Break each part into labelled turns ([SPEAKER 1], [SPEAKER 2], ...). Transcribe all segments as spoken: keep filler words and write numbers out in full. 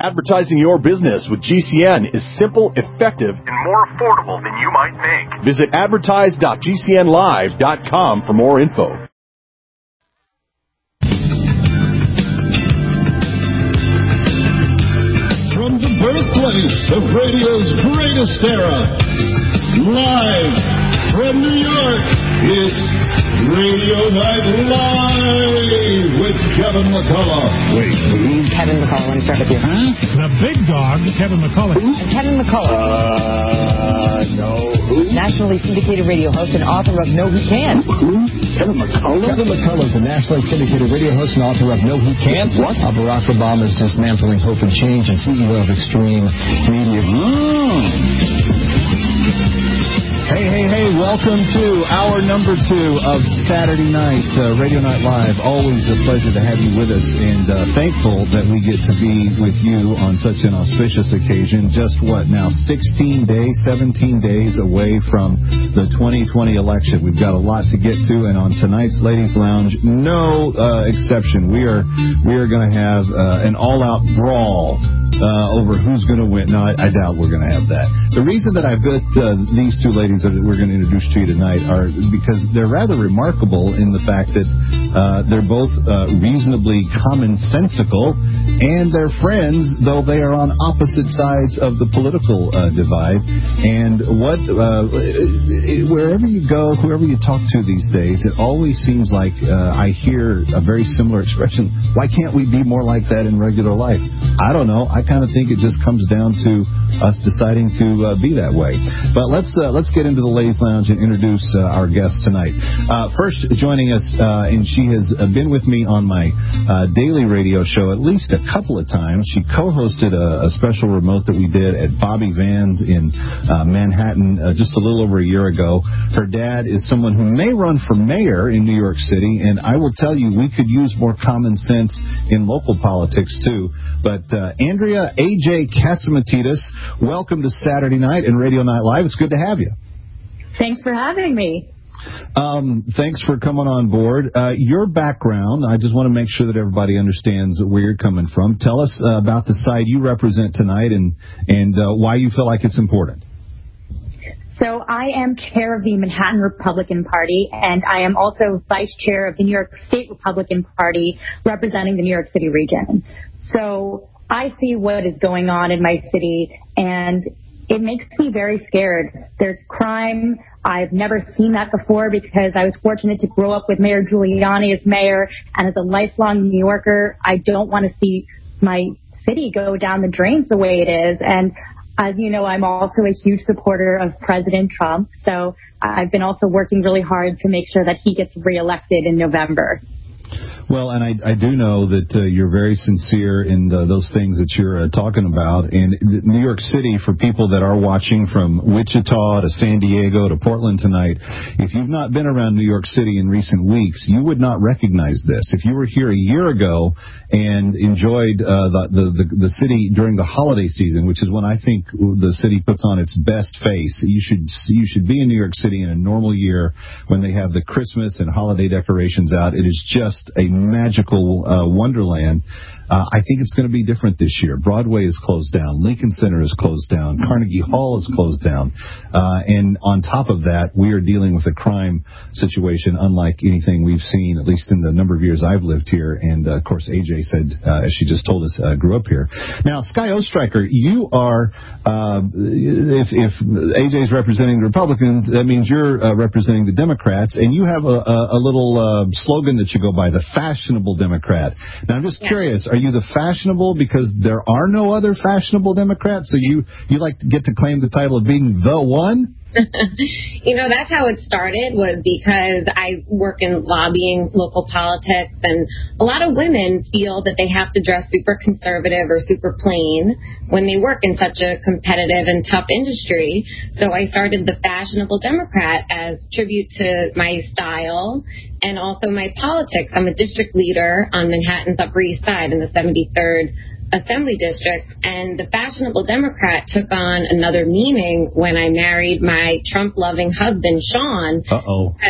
[SPEAKER 1] Advertising your business with G C N is simple, effective, and more affordable than you might think. Visit advertise dot g c n live dot com for more info.
[SPEAKER 2] From the birthplace of radio's greatest era, live from New York, it's Radio Night Live with Kevin McCullough.
[SPEAKER 3] Wait, who?
[SPEAKER 4] Kevin McCullough. Let me start with you.
[SPEAKER 3] Huh?
[SPEAKER 5] The big dog, Kevin McCullough.
[SPEAKER 4] Kevin McCullough.
[SPEAKER 2] Uh, no. Who?
[SPEAKER 4] Nationally syndicated radio host and author of No He Can't.
[SPEAKER 2] Who? Kevin McCullough?
[SPEAKER 6] Kevin McCullough is a nationally syndicated radio host and author of No He Can't.
[SPEAKER 2] What?
[SPEAKER 6] Uh, Barack Obama's Dismantling Hope and Change and C E O of Extreme Media.
[SPEAKER 2] Oh.
[SPEAKER 6] Hey, hey, hey, welcome to hour number two of Saturday night, uh, Radio Night Live. Always a pleasure to have you with us, and uh, thankful that we get to be with you on such an auspicious occasion. Just what, now sixteen days, seventeen days away from the twenty twenty election. We've got a lot to get to, and on tonight's Ladies Lounge, no uh, exception. We are, we are going to have uh, an all-out brawl Uh, over who's going to win. No, I, I doubt we're going to have that. The reason that I've got uh, these two ladies that we're going to introduce to you tonight are because they're rather remarkable in the fact that uh, they're both uh, reasonably commonsensical, and they're friends, though they are on opposite sides of the political uh, divide. And what, uh, wherever you go, whoever you talk to these days, it always seems like uh, I hear a very similar expression. Why can't we be more like that in regular life? I don't know. I kind of think it just comes down to us deciding to uh, be that way. But let's uh, let's get into the Ladies Lounge and introduce uh, our guest tonight. Uh, first, joining us, uh, and she has been with me on my uh, daily radio show at least a couple of times. She co-hosted a, a special remote that we did at Bobby Van's in uh, Manhattan uh, just a little over a year ago. Her dad is someone who may run for mayor in New York City, and I will tell you, we could use more common sense in local politics, too. But uh, Andrea A J Catsimatidis, welcome to Saturday Night and Radio Night Live. It's good to have you.
[SPEAKER 7] Thanks for having me.
[SPEAKER 6] Um, thanks for coming on board. Uh, your background, I just want to make sure that everybody understands where you're coming from. Tell us uh, about the side you represent tonight and, and uh, why you feel like it's important.
[SPEAKER 7] So I am chair of the Manhattan Republican Party, and I am also vice chair of the New York State Republican Party, representing the New York City region. So I see what is going on in my city, and it makes me very scared. There's crime. I've never seen that before because I was fortunate to grow up with Mayor Giuliani as mayor, and as a lifelong New Yorker, I don't want to see my city go down the drains the way it is. And as you know, I'm also a huge supporter of President Trump, so I've been also working really hard to make sure that he gets reelected in November.
[SPEAKER 6] Well, and I, I do know that uh, you're very sincere in the, those things that you're uh, talking about. And New York City, for people that are watching from Wichita to San Diego to Portland tonight, if you've not been around New York City in recent weeks, you would not recognize this. If you were here a year ago and enjoyed uh, the, the, the, the city during the holiday season, which is when I think the city puts on its best face, you should you should be in New York City in a normal year when they have the Christmas and holiday decorations out. It is just a magical uh, wonderland. Uh, I think it's going to be different this year. Broadway is closed down. Lincoln Center is closed down. Carnegie Hall is closed down. Uh, and on top of that, we are dealing with a crime situation unlike anything we've seen, at least in the number of years I've lived here. And, uh, of course, A J said, uh, as she just told us, uh, grew up here. Now, Sky Oestreicher, you are, uh, if, if A J's representing the Republicans, that means you're uh, representing the Democrats, and you have a, a, a little uh, slogan that you go by, the fashionable Democrat. Now, I'm just yeah. curious, are you the fashionable because there are no other fashionable Democrats? So you, you like to get to claim the title of being the one?
[SPEAKER 8] You know, that's how it started, was because I work in lobbying local politics, and a lot of women feel that they have to dress super conservative or super plain when they work in such a competitive and tough industry. So I started the Fashionable Democrat as tribute to my style and also my politics. I'm a district leader on Manhattan's Upper East Side in the seventy-third Assembly District, and the Fashionable Democrat took on another meaning when I married my Trump-loving husband, Sean.
[SPEAKER 6] Uh-oh.
[SPEAKER 8] As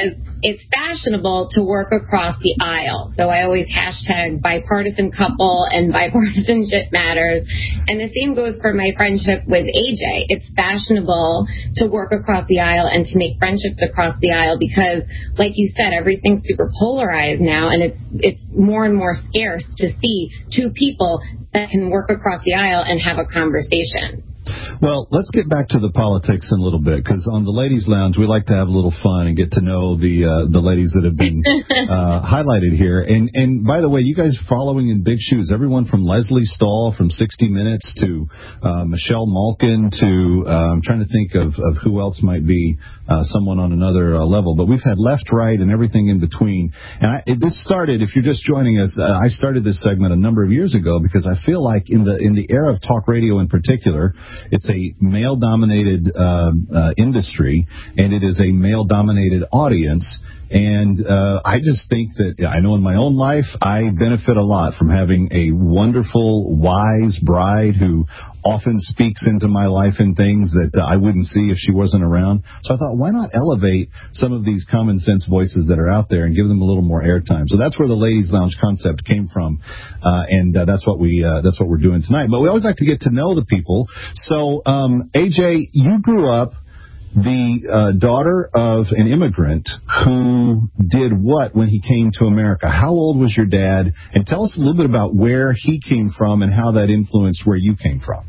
[SPEAKER 8] it's fashionable to work across the aisle. So I always hashtag bipartisan couple and bipartisanship matters. And the same goes for my friendship with A J. It's fashionable to work across the aisle and to make friendships across the aisle because, like you said, everything's super polarized now, and it's it's more and more scarce to see two people that can work across the aisle and have a conversation.
[SPEAKER 6] Well, let's get back to the politics in a little bit, because on the Ladies Lounge, we like to have a little fun and get to know the uh, the ladies that have been uh, highlighted here. And, and by the way, you guys following in big shoes. Everyone from Leslie Stahl from sixty minutes to uh, Michelle Malkin to, uh, I'm trying to think of, of who else might be uh, someone on another uh, level. But we've had left, right, and everything in between. And I, it, this started, if you're just joining us, uh, I started this segment a number of years ago because I feel like in the in the era of talk radio in particular, it's a male-dominated uh, uh, industry, and it is a male-dominated audience. And uh, I just think that, I know in my own life, I benefit a lot from having a wonderful, wise bride who often speaks into my life in things that uh, I wouldn't see if she wasn't around. So I thought, why not elevate some of these common sense voices that are out there and give them a little more airtime? So that's where the Ladies Lounge concept came from, uh, and uh, that's what we uh, that's what we're doing tonight. But we always like to get to know the people. So um, A J, you grew up the uh, daughter of an immigrant who did what when he came to America? How old was your dad? And tell us a little bit about where he came from and how that influenced where you came from.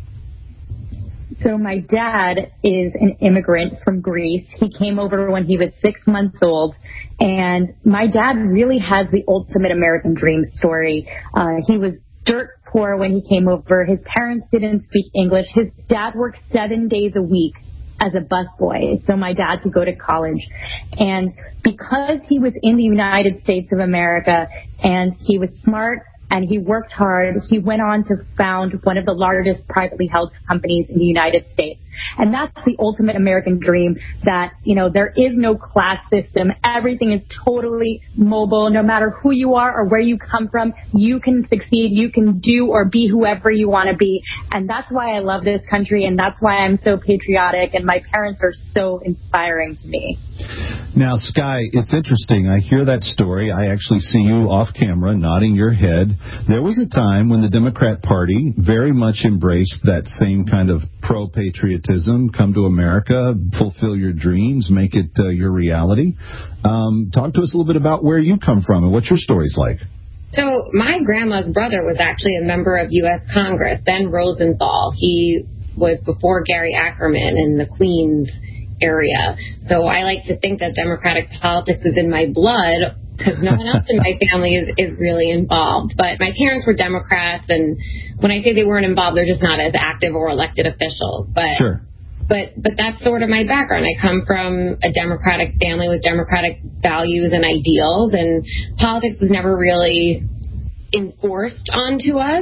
[SPEAKER 7] So my dad is an immigrant from Greece. He came over when he was six months old. And my dad really has the ultimate American dream story. Uh, he was dirt poor when he came over. His parents didn't speak English. His dad worked seven days a week as a busboy, so my dad could go to college. And because he was in the United States of America and he was smart and he worked hard, he went on to found one of the largest privately held companies in the United States. And that's the ultimate American dream, that, you know, there is no class system. Everything is totally mobile. No matter who you are or where you come from, you can succeed. You can do or be whoever you want to be. And that's why I love this country, and that's why I'm so patriotic, and my parents are so inspiring to me.
[SPEAKER 6] Now, Sky, it's interesting. I hear that story. I actually see you off camera nodding your head. There was a time when the Democrat Party very much embraced that same kind of pro-patriotism, come to America, fulfill your dreams, make it uh, your reality. Um, talk to us a little bit about where you come from and what your story's like.
[SPEAKER 8] So my grandma's brother was actually a member of U S Congress, Ben Rosenthal. He was before Gary Ackerman in the Queens area. So I like to think that Democratic politics is in my blood because no one else in my family is, is really involved. But my parents were Democrats, and when I say they weren't involved, they're just not as active or elected officials. But
[SPEAKER 6] sure.
[SPEAKER 8] But but that's sort of my background. I come from a Democratic family with Democratic values and ideals, and politics was never really enforced onto us.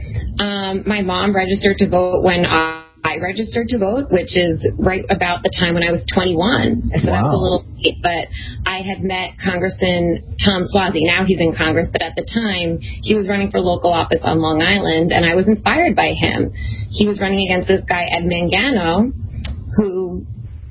[SPEAKER 8] Um, my mom registered to vote when I I registered to vote, which is right about the time when I was twenty-one. So wow. That's a little late, but I had met Congressman Tom Suozzi. Now he's in Congress, but at the time he was running for local office on Long Island, and I was inspired by him. He was running against this guy, Ed Mangano, who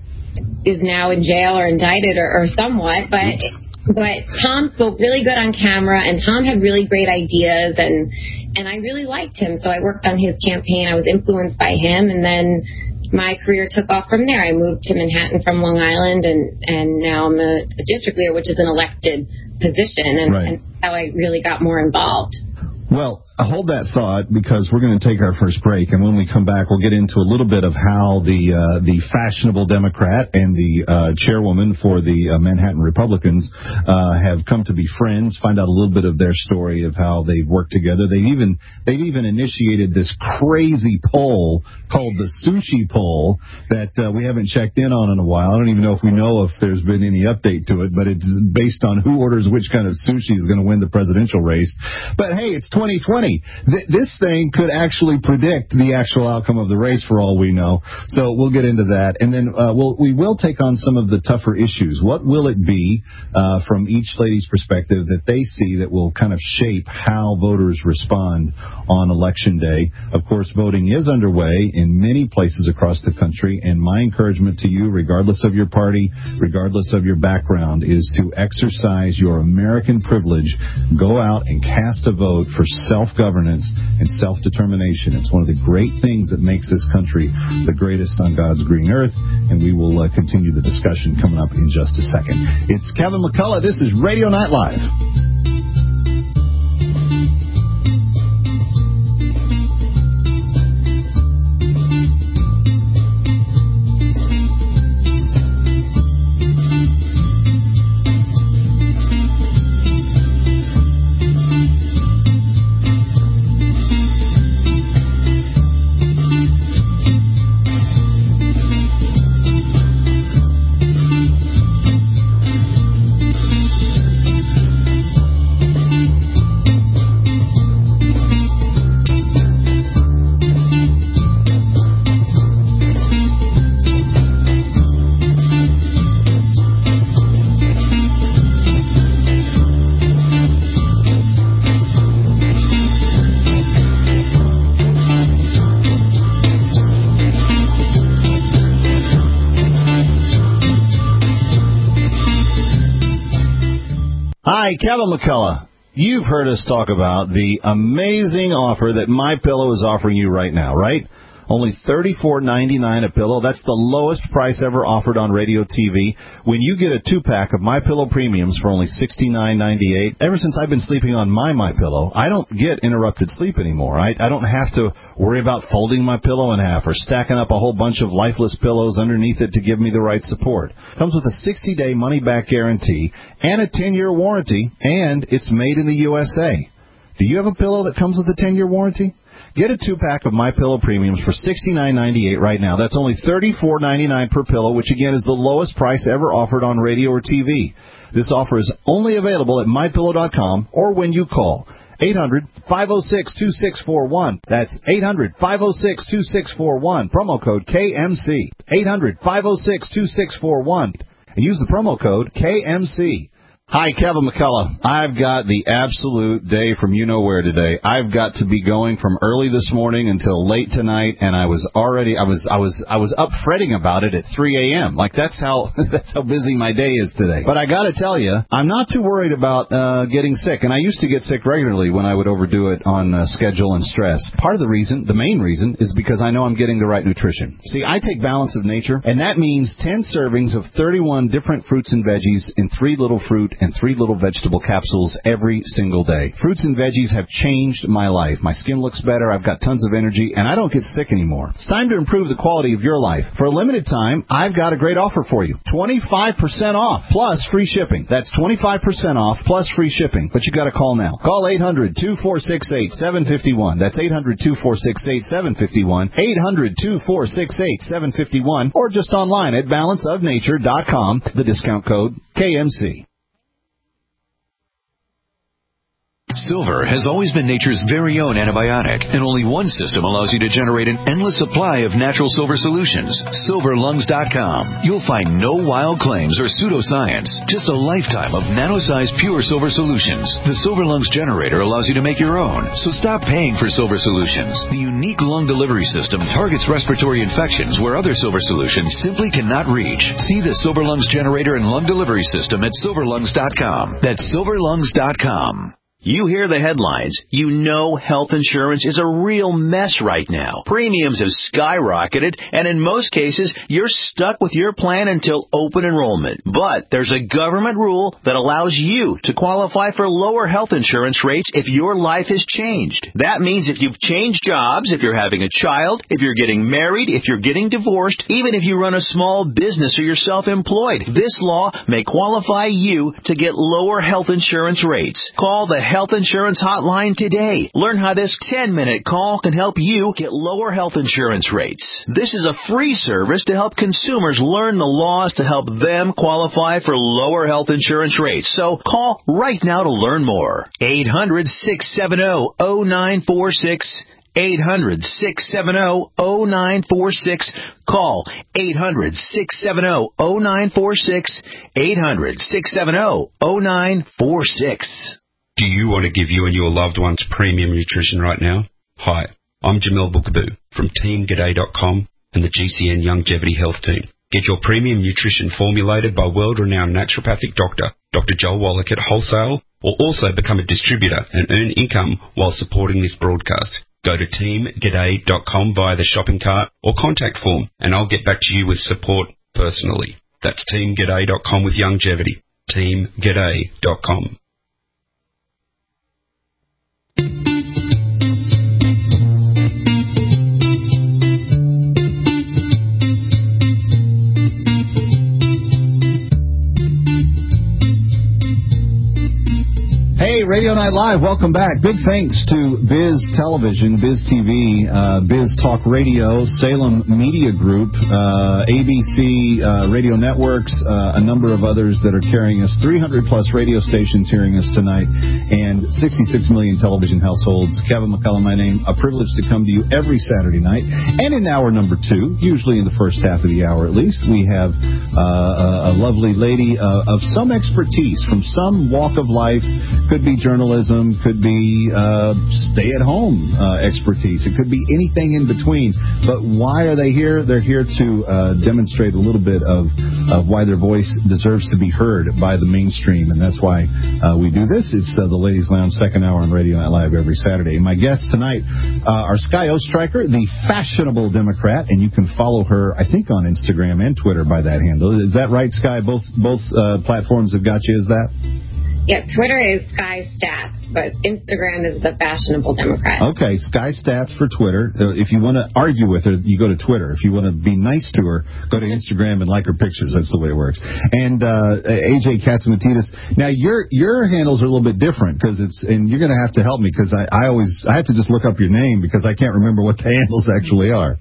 [SPEAKER 8] is now in jail or indicted or, or somewhat, but but Tom spoke really good on camera, and Tom had really great ideas, and and I really liked him, so I worked on his campaign. I was influenced by him, and then my career took off from there. I moved to Manhattan from Long Island, and, and now I'm a, a district leader, which is an elected position, and,
[SPEAKER 6] right.
[SPEAKER 8] and how I really got more involved.
[SPEAKER 6] Well, hold that thought, because we're going to take our first break, and when we come back, we'll get into a little bit of how the uh, the fashionable Democrat and the uh, chairwoman for the uh, Manhattan Republicans uh, have come to be friends. Find out a little bit of their story of how they've worked together. They've even they've even initiated this crazy poll called the Sushi Poll that uh, we haven't checked in on in a while. I don't even know if we know if there's been any update to it, but it's based on who orders which kind of sushi is going to win the presidential race. But hey, it's twenty twenty. Th- this thing could actually predict the actual outcome of the race for all we know. So we'll get into that. And then uh, we'll, we will take on some of the tougher issues. What will it be uh, from each lady's perspective that they see that will kind of shape how voters respond on Election Day? Of course, voting is underway in many places across the country, and my encouragement to you, regardless of your party, regardless of your background, is to exercise your American privilege. Go out and cast a vote for self-governance and self-determination. It's one of the great things that makes this country the greatest on God's green earth, and we will uh, continue the discussion coming up in just a second. It's Kevin McCullough. This is Radio Night Live. Hi, Kevin McCullough. You've heard us talk about the amazing offer that MyPillow is offering you right now, right? Only thirty-four ninety-nine a pillow. That's the lowest price ever offered on radio T V. When you get a two-pack of MyPillow Premiums for only sixty-nine ninety-eight, ever since I've been sleeping on my MyPillow, I don't get interrupted sleep anymore. I, I don't have to worry about folding my pillow in half or stacking up a whole bunch of lifeless pillows underneath it to give me the right support. Comes with a sixty-day money-back guarantee and a ten-year warranty, and it's made in the U S A. Do you have a pillow that comes with a ten-year warranty? Get a two-pack of MyPillow Premiums for sixty-nine ninety-eight right now. That's only thirty-four ninety-nine per pillow, which, again, is the lowest price ever offered on radio or T V. This offer is only available at My Pillow dot com or when you call eight hundred, five oh six, two six four one. That's eight hundred, five oh six, two six four one. Promo code K M C. eight hundred, five oh six, two six four one. And use the promo code K M C. Hi, Kevin McCullough. I've got the absolute day from you-know-where today. I've got to be going from early this morning until late tonight, and I was already, I was, I was, I was up fretting about it at three a.m. Like, that's how, that's how busy my day is today. But I gotta tell you, I'm not too worried about, uh, getting sick, and I used to get sick regularly when I would overdo it on uh, schedule and stress. Part of the reason, the main reason, is because I know I'm getting the right nutrition. See, I take Balance of Nature, and that means ten servings of thirty-one different fruits and veggies in three little fruit and three little vegetable capsules every single day. Fruits and veggies have changed my life. My skin looks better, I've got tons of energy, and I don't get sick anymore. It's time to improve the quality of your life. For a limited time, I've got a great offer for you. twenty-five percent off plus free shipping. That's twenty-five percent off plus free shipping. But you got to call now. Call eight hundred, two four six eight, seven five one. That's eight hundred, two four six eight, seven five one. eight hundred, two four six eight, seven five one. Or just online at balance of nature dot com. The discount code K M C.
[SPEAKER 3] Silver has always been nature's very own antibiotic, and only one system allows you to generate an endless supply of natural silver solutions. silver lungs dot com. You'll find no wild claims or pseudoscience, just a lifetime of nano-sized pure silver solutions. The Silver Lungs generator allows you to make your own, so stop paying for silver solutions. The unique lung delivery system targets respiratory infections where other silver solutions simply cannot reach. See the Silver Lungs generator and lung delivery system at silver lungs dot com. That's silver lungs dot com.
[SPEAKER 9] You hear the headlines. You know health insurance is a real mess right now. Premiums have skyrocketed, and in most cases, you're stuck with your plan until open enrollment. But there's a government rule that allows you to qualify for lower health insurance rates if your life has changed. That means if you've changed jobs, if you're having a child, if you're getting married, if you're getting divorced, even if you run a small business or you're self-employed, this law may qualify you to get lower health insurance rates. Call the health insurance hotline today. Learn how this ten-minute call can help you get lower health insurance rates. This is a free service to help consumers learn the laws to help them qualify for lower health insurance rates. So call right now to learn more. eight hundred, six seven zero, zero nine four six. eight hundred, six seven zero, zero nine four six. Call eight hundred, six seven zero, zero nine four six. eight hundred, six seven zero, zero nine four six.
[SPEAKER 10] Do you want to give you and your loved ones premium nutrition right now? Hi, I'm Jamel Bookaboo from team g'day dot com and the G C N Longevity Health Team. Get your premium nutrition formulated by world-renowned naturopathic doctor, Doctor Joel Wallach at Wholesale, or also become a distributor and earn income while supporting this broadcast. Go to team g'day dot com via the shopping cart or contact form, and I'll get back to you with support personally. That's team g'day dot com with longevity. team g'day dot com.
[SPEAKER 6] Hey, Radio Night Live, welcome back. Big thanks to Biz Television, Biz T V, uh, Biz Talk Radio, Salem Media Group, uh, A B C uh, Radio Networks, uh, a number of others that are carrying us, three hundred plus radio stations hearing us tonight, and sixty-six million television households. Kevin McCullough, my name. A privilege to come to you every Saturday night. And in hour number two, usually in the first half of the hour at least, we have uh, a, a lovely lady uh, of some expertise from some walk of life. Could be journalism, could be uh, stay-at-home uh, expertise. It could be anything in between. But why are they here? They're here to uh, demonstrate a little bit of, of why their voice deserves to be heard by the mainstream, and that's why uh, we do this. It's uh, the Ladies Lounge, second hour on Radio Night Live every Saturday. My guests tonight uh, are Sky Oestreicher, the fashionable Democrat, and you can follow her, I think, on Instagram and Twitter by that handle. Is that right, Sky? Both both uh, platforms have got you as that?
[SPEAKER 8] Yeah, Twitter is Sky Stats, but Instagram is the fashionable Democrat.
[SPEAKER 6] Okay, Sky Stats for Twitter. Uh, if you want to argue with her, you go to Twitter. If you want to be nice to her, go to Instagram and like her pictures. That's the way it works. And uh, A J Katsimatidis. Now, your your handles are a little bit different because it's, and you're going to have to help me because I, I always I have to just look up your name because I can't remember what the handles actually are.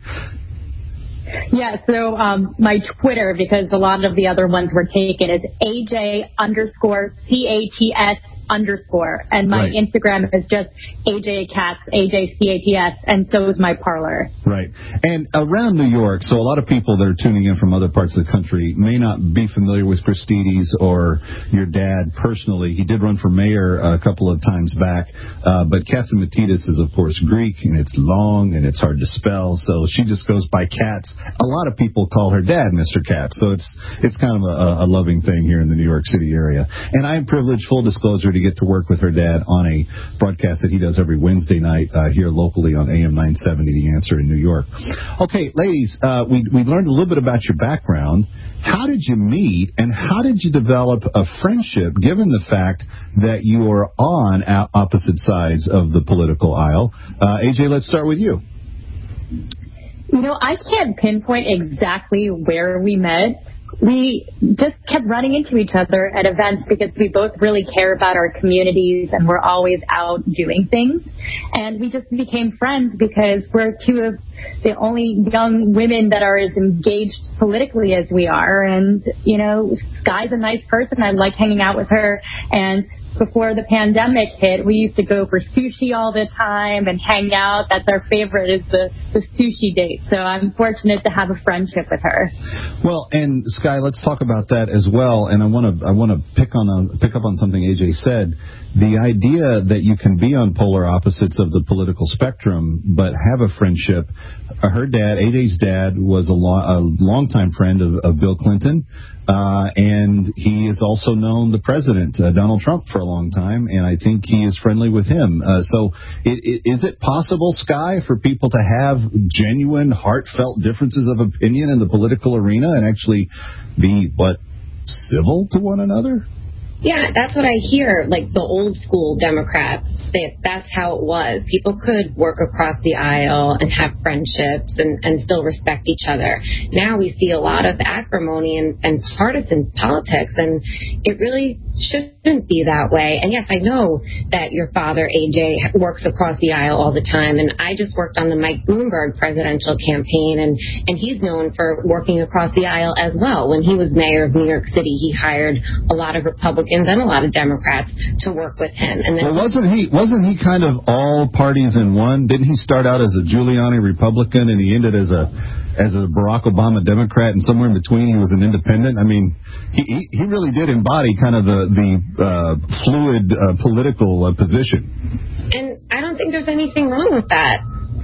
[SPEAKER 7] Yeah, so um, my Twitter, because a lot of the other ones were taken, is A J underscore C A T S underscore. And my right. Instagram is just A J Katz, A J C A T S, and so is my Parler.
[SPEAKER 6] Right. And around New York, so a lot of people that are tuning in from other parts of the country may not be familiar with Christides or your dad personally. He did run for mayor a couple of times back, uh, but Katsimatidis is, of course, Greek, and it's long, and it's hard to spell, so she just goes by Katz. A lot of people call her dad Mister Katz, so it's it's kind of a, a loving thing here in the New York City area. And I'm privileged, full disclosure, to get to work with her dad on a broadcast that he does every Wednesday night uh, here locally on A M nine seventy, The Answer in New York. Okay, ladies, uh, we, we learned a little bit about your background. How did you meet, and how did you develop a friendship, given the fact that you are on opposite sides of the political aisle? Uh, A J, let's start with you.
[SPEAKER 7] You know, I can't pinpoint exactly where we met. We just kept running into each other at events because we both really care about our communities and we're always out doing things. And we just became friends because we're two of the only young women that are as engaged politically as we are. And, you know, Sky's a nice person. I like hanging out with her. And before the pandemic hit, we used to go for sushi all the time and hang out. That's our favorite, is the, the sushi date. So I'm fortunate to have a friendship with her.
[SPEAKER 6] Well, and Sky, let's talk about that as well. And I want to I want to pick on a, pick up on something A J said. The idea that you can be on polar opposites of the political spectrum but have a friendship. Her dad, A J's dad, was a, lo- a longtime friend of, of Bill Clinton. Uh, and he has also known the president, uh, Donald Trump, for a long time, and I think he is friendly with him. Uh, so it, it, is it possible, Sky, for people to have genuine, heartfelt differences of opinion in the political arena and actually be, what, civil to one another?
[SPEAKER 8] Yeah, that's what I hear, like the old school Democrats, that that's how it was. People could work across the aisle and have friendships and, and still respect each other. Now we see a lot of acrimony and, and partisan politics, and it really shouldn't be that way. And yes, I know that your father, A J, works across the aisle all the time. And I just worked on the Mike Bloomberg presidential campaign, and, and he's known for working across the aisle as well. When he was mayor of New York City, he hired a lot of Republicans and a lot of Democrats to work with him. And then
[SPEAKER 6] well, wasn't he wasn't he kind of all parties in one? Didn't he start out as a Giuliani Republican and he ended as a as a Barack Obama Democrat, and somewhere in between he was an independent? I mean, he he really did embody kind of the the uh, fluid uh, political uh, position.
[SPEAKER 8] And I don't think there's anything wrong with that.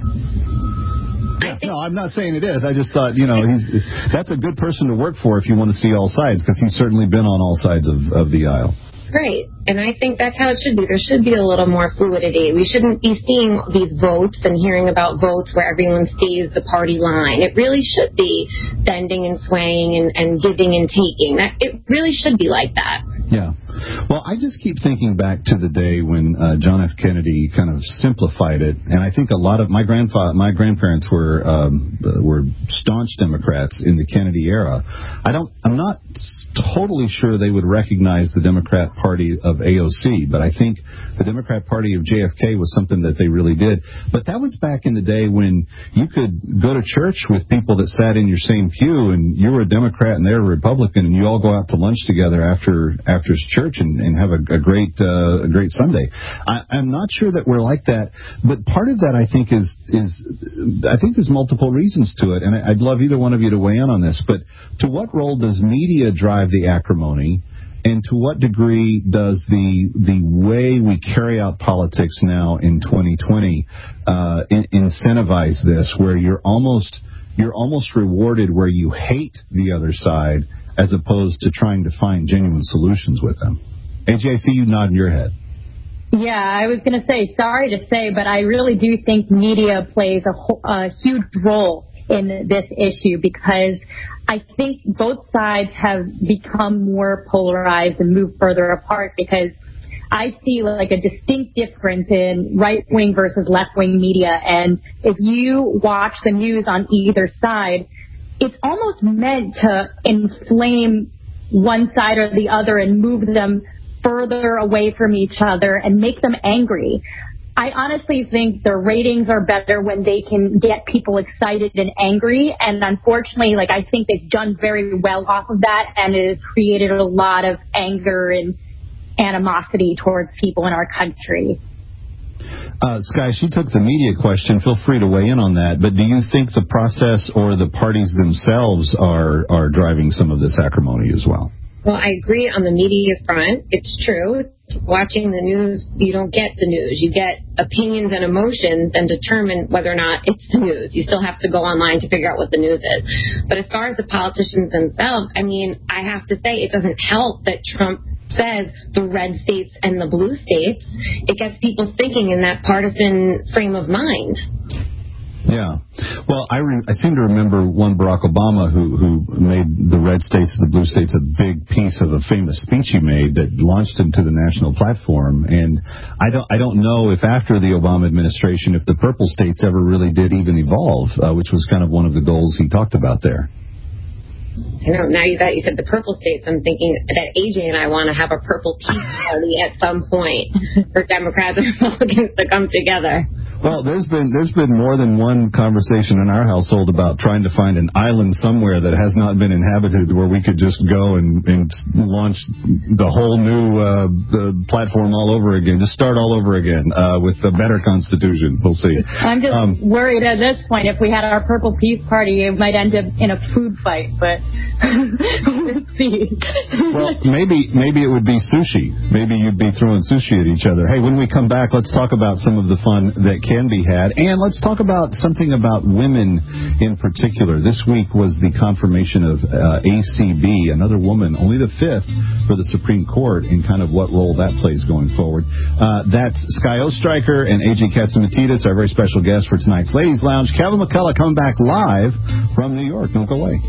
[SPEAKER 6] Yeah, no, I'm not saying it is. I just thought, you know, he's that's a good person to work for if you want to see all sides, because he's certainly been on all sides of, of the aisle.
[SPEAKER 8] Right. And I think that's how it should be. There should be a little more fluidity. We shouldn't be seeing these votes and hearing about votes where everyone stays the party line. It really should be bending and swaying and, and giving and taking. That, it really should be like that.
[SPEAKER 6] Yeah. Well, I just keep thinking back to the day when uh, John F. Kennedy kind of simplified it, and I think a lot of my grandfather, my grandparents were um, were staunch Democrats in the Kennedy era. I don't, I'm not totally sure they would recognize the Democrat Party of A O C, but I think the Democrat Party of J F K was something that they really did. But that was back in the day when you could go to church with people that sat in your same pew, and you were a Democrat and they were a Republican, and you all go out to lunch together after after church. And, and have a, a great uh, a great Sunday. I, I'm not sure that we're like that, but part of that I think is is I think there's multiple reasons to it, and I'd love either one of you to weigh in on this. But to what role does media drive the acrimony, and to what degree does the the way we carry out politics now in twenty twenty uh, in, incentivize this, where you're almost you're almost rewarded where you hate the other side, as opposed to trying to find genuine solutions with them? A J, I see you nodding your head.
[SPEAKER 7] Yeah, I was going to say, sorry to say, but I really do think media plays a, ho- a huge role in this issue, because I think both sides have become more polarized and moved further apart, because I see like a distinct difference in right-wing versus left-wing media. And if you watch the news on either side, it's almost meant to inflame one side or the other and move them further away from each other and make them angry. I honestly think their ratings are better when they can get people excited and angry. And unfortunately, like, I think they've done very well off of that, and it has created a lot of anger and animosity towards people in our country.
[SPEAKER 6] Uh, Sky, she took the media question. Feel free to weigh in on that. But do you think the process or the parties themselves are, are driving some of this acrimony as well?
[SPEAKER 8] Well, I agree on the media front. It's true. Watching the news, you don't get the news. You get opinions and emotions and determine whether or not it's the news. You still have to go online to figure out what the news is. But as far as the politicians themselves, I mean, I have to say it doesn't help that Trump says the red states and the blue states. It gets people thinking in that partisan frame of mind.
[SPEAKER 6] Yeah. Well, I, re- I seem to remember one Barack Obama who, who made the red states and the blue states a big piece of a famous speech he made that launched him to the national platform. And I don't I don't know if after the Obama administration, if the purple states ever really did even evolve, uh, which was kind of one of the goals he talked about there.
[SPEAKER 8] I know, now that you said the purple states, I'm thinking that A J and I want to have a purple peace party at some point for Democrats and Republicans to come together.
[SPEAKER 6] Well, there's been there's been more than one conversation in our household about trying to find an island somewhere that has not been inhabited where we could just go and, and launch the whole new uh, the platform all over again, just start all over again uh, with a better constitution. We'll see.
[SPEAKER 7] I'm just um, worried at this point if we had our Purple Peace Party, it might end up in a food fight, but we'll see.
[SPEAKER 6] Well, maybe maybe it would be sushi. Maybe you'd be throwing sushi at each other. Hey, when we come back, let's talk about some of the fun that can be had, and let's talk about something about women in particular. This week was the confirmation of uh, A C B, another woman, only the fifth for the Supreme Court, in kind of what role that plays going forward. Uh, that's Sky Ostriker and A J Katsimatidis, our very special guest for tonight's Ladies Lounge. Kevin McCullough coming back live from New York. Don't go away.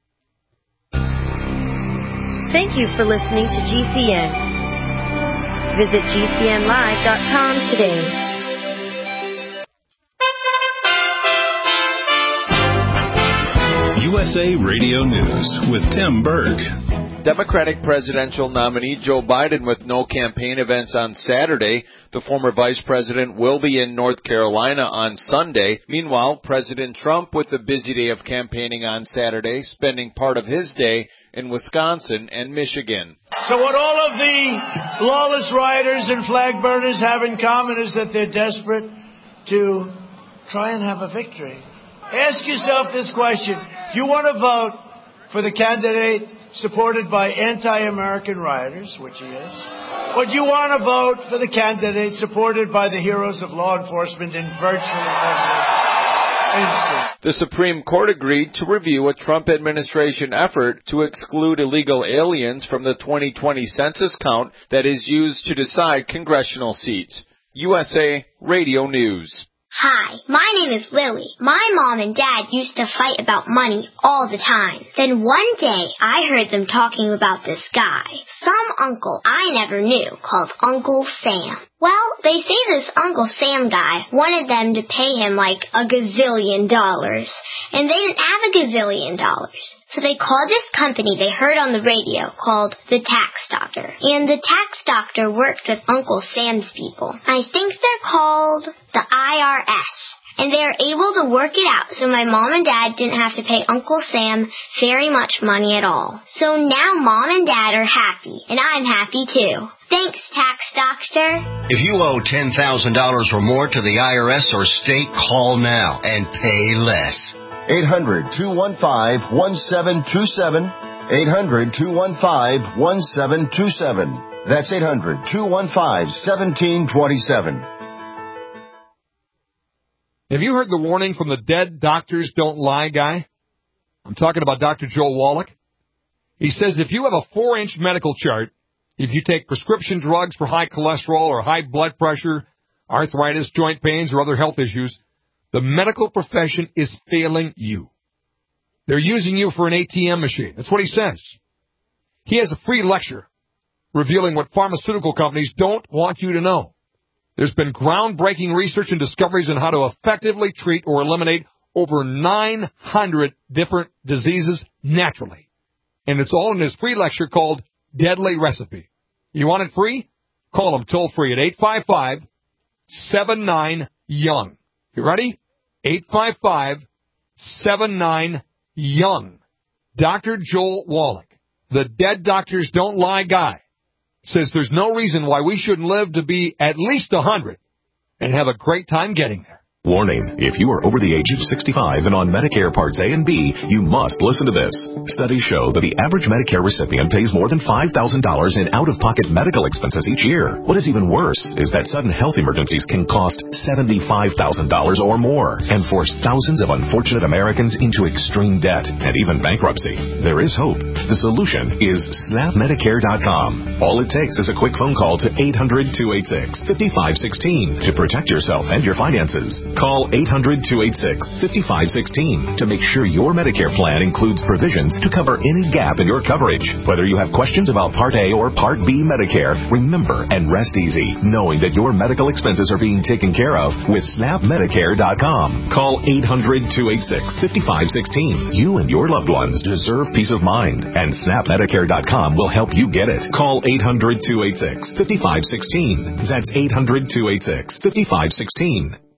[SPEAKER 11] Thank you for listening to G C N. Visit G C N live dot com today.
[SPEAKER 1] U S A Radio News with Tim Berg.
[SPEAKER 12] Democratic presidential nominee Joe Biden with no campaign events on Saturday. The former vice president will be in North Carolina on Sunday. Meanwhile, President Trump with a busy day of campaigning on Saturday, spending part of his day in Wisconsin and Michigan.
[SPEAKER 13] So what all of the lawless rioters and flag burners have in common is that they're desperate to try and have a victory. Ask yourself this question. Do you want to vote for the candidate supported by anti-American rioters, which he is, or do you want to vote for the candidate supported by the heroes of law enforcement in virtually every instance?
[SPEAKER 12] The Supreme Court agreed to review a Trump administration effort to exclude illegal aliens from the twenty twenty census count that is used to decide congressional seats. U S A Radio News.
[SPEAKER 14] Hi, my name is Lily. My mom and dad used to fight about money all the time. Then one day, I heard them talking about this guy, some uncle I never knew, called Uncle Sam. Well, they say this Uncle Sam guy wanted them to pay him like a gazillion dollars, and they didn't have a gazillion dollars. So they called this company they heard on the radio called the Tax Doctor. And the Tax Doctor worked with Uncle Sam's people. I think they're called the I R S. And they are able to work it out so my mom and dad didn't have to pay Uncle Sam very much money at all. So now mom and dad are happy, and I'm happy too. Thanks, Tax Doctor.
[SPEAKER 15] If you owe ten thousand dollars or more to the I R S or state, call now and pay less.
[SPEAKER 16] eight hundred, two one five, one seven two seven. eight hundred, two one five, one seven two seven. That's eight hundred, two one five, one seven two seven.
[SPEAKER 17] Have you heard the warning from the Dead Doctors Don't Lie guy? I'm talking about Doctor Joel Wallach. He says if you have a four-inch medical chart, if you take prescription drugs for high cholesterol or high blood pressure, arthritis, joint pains, or other health issues, the medical profession is failing you. They're using you for an A T M machine. That's what he says. He has a free lecture revealing what pharmaceutical companies don't want you to know. There's been groundbreaking research and discoveries on how to effectively treat or eliminate over nine hundred different diseases naturally. And it's all in his free lecture called Deadly Recipe. You want it free? Call him toll free at eight five five, seven nine, young. You ready? eight five five, seven nine, young. Doctor Joel Wallach, the Dead Doctors Don't Lie guy, says there's no reason why we shouldn't live to be at least one hundred and have a great time getting there.
[SPEAKER 1] Warning, if you are over the age of sixty-five and on Medicare Parts A and B, you must listen to this. Studies show that the average Medicare recipient pays more than five thousand dollars in out-of-pocket medical expenses each year. What is even worse is that sudden health emergencies can cost seventy-five thousand dollars or more and force thousands of unfortunate Americans into extreme debt and even bankruptcy. There is hope. The solution is snap medicare dot com. All it takes is a quick phone call to eight hundred, two eight six, five five one six to protect yourself and your finances. Call eight hundred, two eight six, five five one six to make sure your Medicare plan includes provisions to cover any gap in your coverage. Whether you have questions about Part A or Part B Medicare, remember and rest easy knowing that your medical expenses are being taken care of with snap medicare dot com. Call eight hundred, two eight six, five five one six. You and your loved ones deserve peace of mind, and snap medicare dot com will help you get it. Call eight hundred, two eight six, five five one six. That's eight hundred, two eight six, five five one six.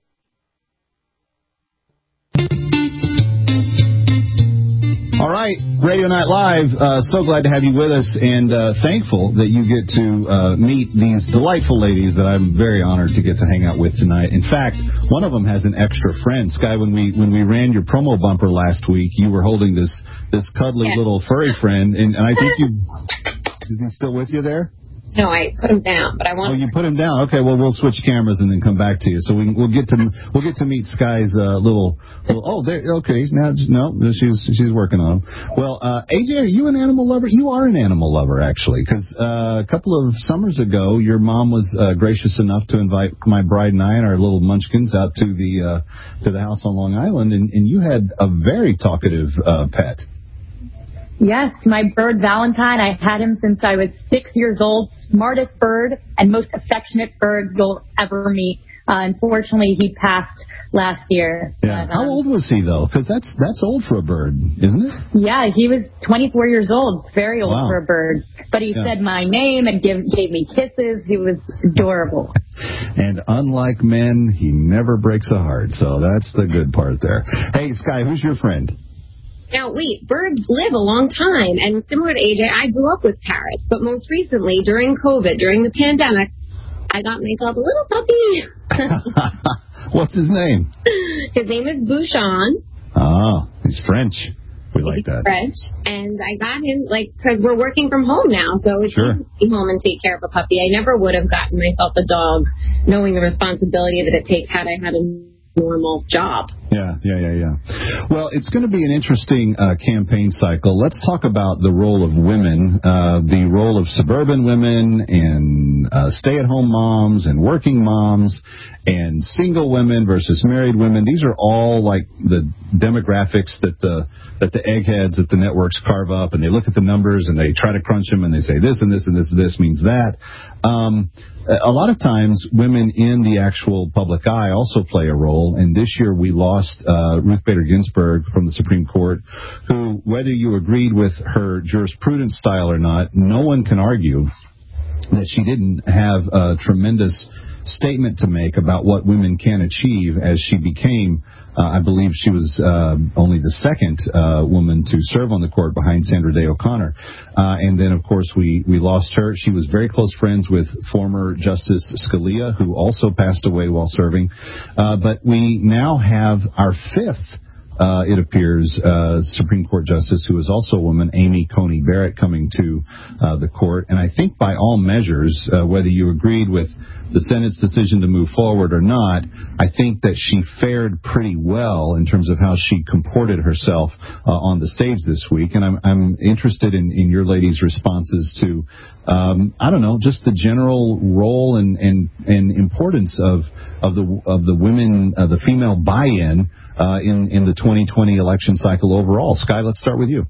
[SPEAKER 6] All right, Radio Night Live, uh, so glad to have you with us, and uh, thankful that you get to uh, meet these delightful ladies that I'm very honored to get to hang out with tonight. In fact, one of them has an extra friend. Sky, when we when we ran your promo bumper last week, you were holding this, this cuddly yeah. little furry friend, and, and I think you... Is he still with you there?
[SPEAKER 8] No, I put him down, but I want.
[SPEAKER 6] Oh, you put him down. Okay, well, we'll switch cameras and then come back to you. So we, we'll get to we'll get to meet Sky's uh, little, little. Oh, there. Okay, now no, she's she's working on him. Well, uh, A J, are you an animal lover? You are an animal lover, actually, because uh, a couple of summers ago, your mom was uh, gracious enough to invite my bride and I and our little munchkins out to the uh, to the house on Long Island, and, and you had a very talkative uh, pet.
[SPEAKER 7] Yes, my bird Valentine. I had him since I was six years old. Smartest bird and most affectionate bird you'll ever meet. Uh, unfortunately, he passed last year.
[SPEAKER 6] Yeah.
[SPEAKER 7] But, um,
[SPEAKER 6] How old was he, though? Because that's that's old for a bird, isn't it?
[SPEAKER 7] Yeah, he was twenty-four years old. Very old
[SPEAKER 6] Wow.
[SPEAKER 7] for a bird. But he
[SPEAKER 6] Yeah.
[SPEAKER 7] said my name and give, gave me kisses. He was adorable.
[SPEAKER 6] And unlike men, he never breaks a heart. So that's the good part there. Hey, Sky, who's your friend?
[SPEAKER 8] Now, wait, birds live a long time, and similar to A J, I grew up with parrots, but most recently, during COVID, during the pandemic, I got myself a little puppy.
[SPEAKER 6] What's his name?
[SPEAKER 8] His name is Bouchon.
[SPEAKER 6] Oh, he's French. We like that.
[SPEAKER 8] French, and I got him, like, because we're working from home now, so it's
[SPEAKER 6] Sure.
[SPEAKER 8] easy to be home and take care of a puppy. I never would have gotten myself a dog, knowing the responsibility that it takes had I had a normal job.
[SPEAKER 6] Yeah, yeah, yeah, yeah. Well, it's going to be an interesting uh, campaign cycle. Let's talk about the role of women, uh, the role of suburban women and uh, stay-at-home moms and working moms and single women versus married women. These are all like the demographics that the that the eggheads at the networks carve up, and they look at the numbers and they try to crunch them and they say this and this and this and this means that. Um, a lot of times, women in the actual public eye also play a role, and this year we lost uh, Ruth Bader Ginsburg from the Supreme Court, who, whether you agreed with her jurisprudence style or not, no one can argue that she didn't have a tremendous statement to make about what women can achieve as she became, uh, I believe she was uh, only the second uh, woman to serve on the court behind Sandra Day O'Connor. Uh, and then, of course, we, we lost her. She was very close friends with former Justice Scalia, who also passed away while serving. Uh, but we now have our fifth Uh, it appears, uh, Supreme Court Justice, who is also a woman, Amy Coney Barrett, coming to uh, the court. And I think by all measures, uh, whether you agreed with the Senate's decision to move forward or not, I think that she fared pretty well in terms of how she comported herself uh, on the stage this week. And I'm, I'm interested in, in your ladies' responses to, um, I don't know, just the general role and, and, and importance of, of the of the women, uh, the female buy-in uh, in, in the twenty twenty election cycle overall. Sky, let's start with you.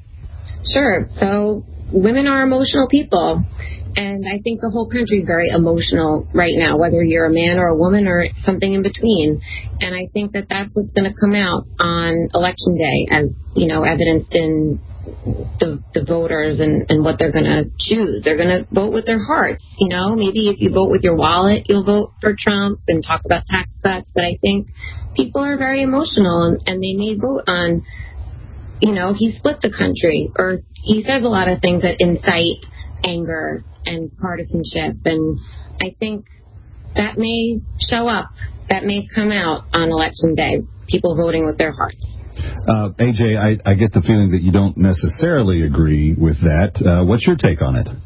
[SPEAKER 8] Sure. So women are emotional people, and I think the whole country is very emotional right now, whether you're a man or a woman or something in between. And I think that that's what's going to come out on Election Day, as, you know, evidenced in the, the voters and, and what they're going to choose. They're going to vote with their hearts. You know, maybe if you vote with your wallet, you'll vote for Trump and talk about tax cuts. But I think people are very emotional, and, and they may vote on, you know, he split the country, or he says a lot of things that incite anger and partisanship. And I think that may show up, that may come out on Election Day, people voting with their hearts.
[SPEAKER 6] Uh, A J, I, I get the feeling that you don't necessarily agree with that. Uh, what's your take on it?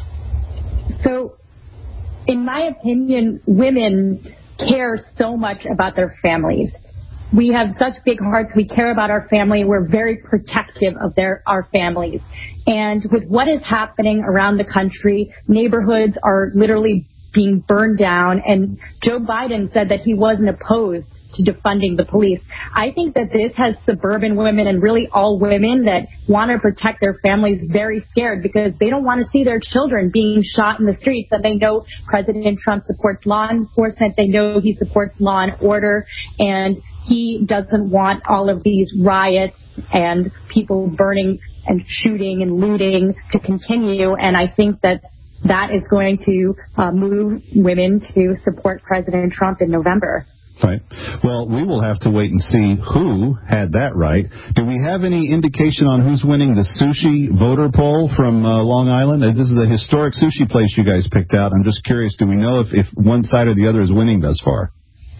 [SPEAKER 7] So, in my opinion, women care so much about their families. We have such big hearts. We care about our family. We're very protective of their our families. And with what is happening around the country, neighborhoods are literally being burned down. And Joe Biden said that he wasn't opposed to defunding the police. I think that this has suburban women and really all women that want to protect their families very scared, because they don't want to see their children being shot in the streets. And they know President Trump supports law enforcement. They know he supports law and order. And he doesn't want all of these riots and people burning and shooting and looting to continue. And I think that that is going to uh, move women to support President Trump in November.
[SPEAKER 6] Right. Well, we will have to wait and see who had that right. Do we have any indication on who's winning the sushi voter poll from uh, Long Island? This is a historic sushi place you guys picked out. I'm just curious, do we know if, if one side or the other is winning thus far?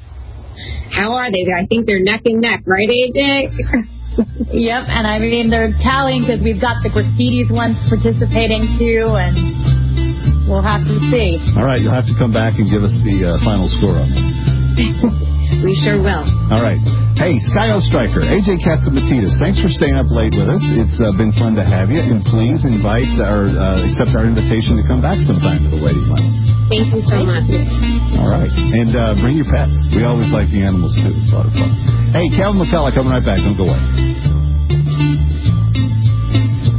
[SPEAKER 8] How are they? I think they're neck and neck, right, A J?
[SPEAKER 7] Yep, and I mean, they're tallying because we've got the Graffiti's ones participating too, and we'll have to see.
[SPEAKER 6] All right, you'll have to come back and give us the uh, final score on that.
[SPEAKER 8] We sure will.
[SPEAKER 6] All right. Hey, Sky Ostriker, A J Katsimatidis, thanks for staying up late with us. It's uh, been fun to have you, and please invite or uh, accept our invitation to come back sometime to the Ladies Lounge.
[SPEAKER 8] Thank you so much.
[SPEAKER 6] All right. And uh, bring your pets. We always like the animals, too. It's a lot of fun. Hey, Calvin McCullough coming right back. Don't go away.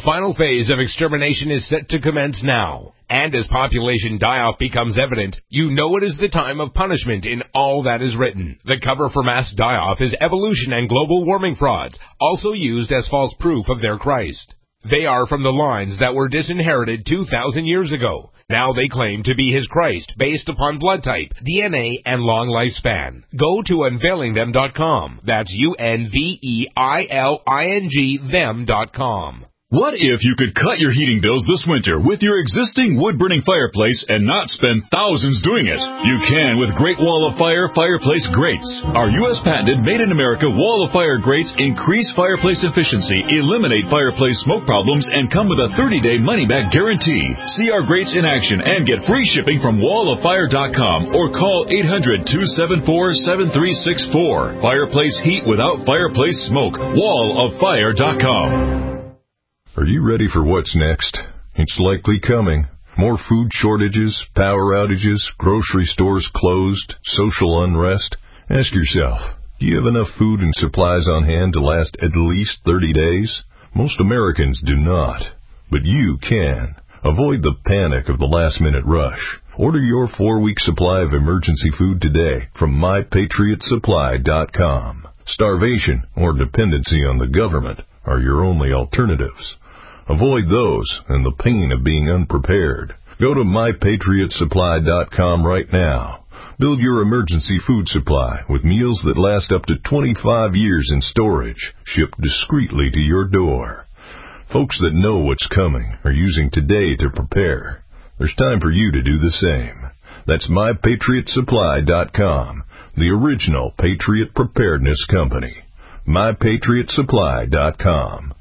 [SPEAKER 18] final phase of extermination is set to commence now. And as population die-off becomes evident, you know it is the time of punishment in all that is written. The cover for mass die-off is evolution and global warming frauds, also used as false proof of their Christ. They are from the lines that were disinherited two thousand years ago. Now they claim to be his Christ, based upon blood type, D N A, and long lifespan. Go to unveiling them dot com. That's U N V E I L I N G them dot com.
[SPEAKER 19] What if you could cut your heating bills this winter with your existing wood-burning fireplace and not spend thousands doing it? You can with Great Wall of Fire fireplace grates. Our U S patented made-in-America Wall of Fire grates increase fireplace efficiency, eliminate fireplace smoke problems, and come with a thirty-day money-back guarantee. See our grates in action and get free shipping from wall of fire dot com or call eight hundred, two seven four, seven three six four. Fireplace heat without fireplace smoke. wall of fire dot com.
[SPEAKER 20] Are you ready for what's next? It's likely coming. More food shortages, power outages, grocery stores closed, social unrest. Ask yourself, do you have enough food and supplies on hand to last at least thirty days? Most Americans do not, but you can. Avoid the panic of the last-minute rush. Order your four-week supply of emergency food today from my patriot supply dot com. Starvation or dependency on the government are your only alternatives. Avoid those and the pain of being unprepared. Go to my patriot supply dot com right now. Build your emergency food supply with meals that last up to twenty-five years in storage, shipped discreetly to your door. Folks that know what's coming are using today to prepare. There's time for you to do the same. That's my patriot supply dot com, the original Patriot Preparedness Company. my patriot supply dot com.